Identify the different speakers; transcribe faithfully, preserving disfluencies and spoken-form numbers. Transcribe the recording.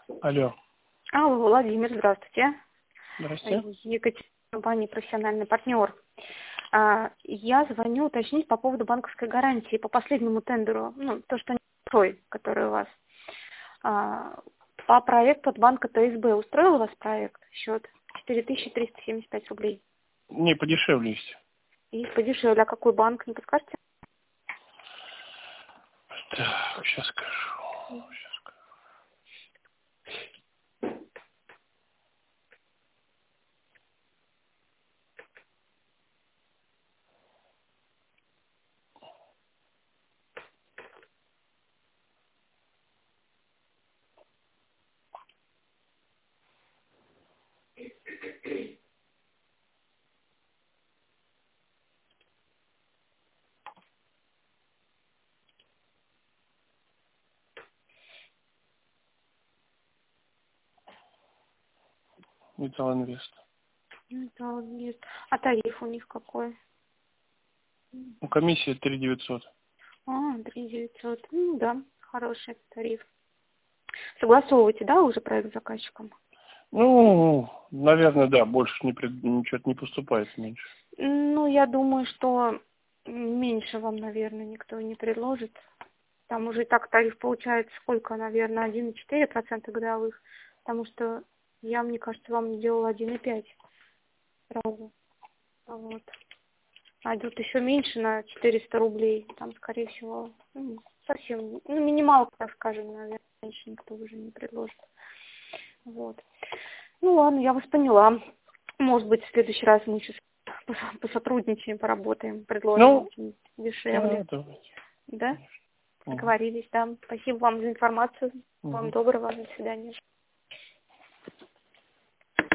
Speaker 1: Алло.
Speaker 2: Алло, Владимир, здравствуйте.
Speaker 1: Здравствуйте.
Speaker 2: Екатерина, компания «Профессиональный партнер». А, Я звоню уточнить по поводу банковской гарантии по последнему тендеру, ну, то, что не той, который у вас. А, По проекту от банка ТСБ устроил у вас проект? Счет четыре тысячи триста семьдесят пять рублей.
Speaker 1: Не, подешевле есть.
Speaker 2: Есть подешевле. А какой банк, не подскажете?
Speaker 1: Так, сейчас скажу. Сейчас скажу. Металлинвест.
Speaker 2: Да, нет. А тариф у них какой?
Speaker 1: Ну, комиссия три девятьсот.
Speaker 2: А, три девятьсот. Ну да, хороший тариф. Согласовываете, да, уже проект с заказчиком?
Speaker 1: Ну, наверное, да, больше не пред... ничего не поступает меньше.
Speaker 2: Ну, я думаю, что меньше вам, наверное, никто и не предложит. Там уже и так тариф получается сколько, наверное, один и четыре процента годовых. Потому что я, мне кажется, вам делала один и пять сразу. Вот. А идут еще меньше на четыреста рублей. Там, скорее всего, ну, совсем, ну, минималка, так скажем, наверное, меньше никто уже не предложит. Вот. Ну ладно, я вас поняла. Может быть, в следующий раз мы еще пос- посотрудничаем, поработаем, предложим
Speaker 1: Ну,
Speaker 2: вам что-нибудь
Speaker 1: да,
Speaker 2: дешевле.
Speaker 1: давайте.
Speaker 2: Да?
Speaker 1: Конечно. Мгм.
Speaker 2: Договорились, да. Спасибо вам за информацию. Вам
Speaker 1: Мгм.
Speaker 2: доброго, до свидания.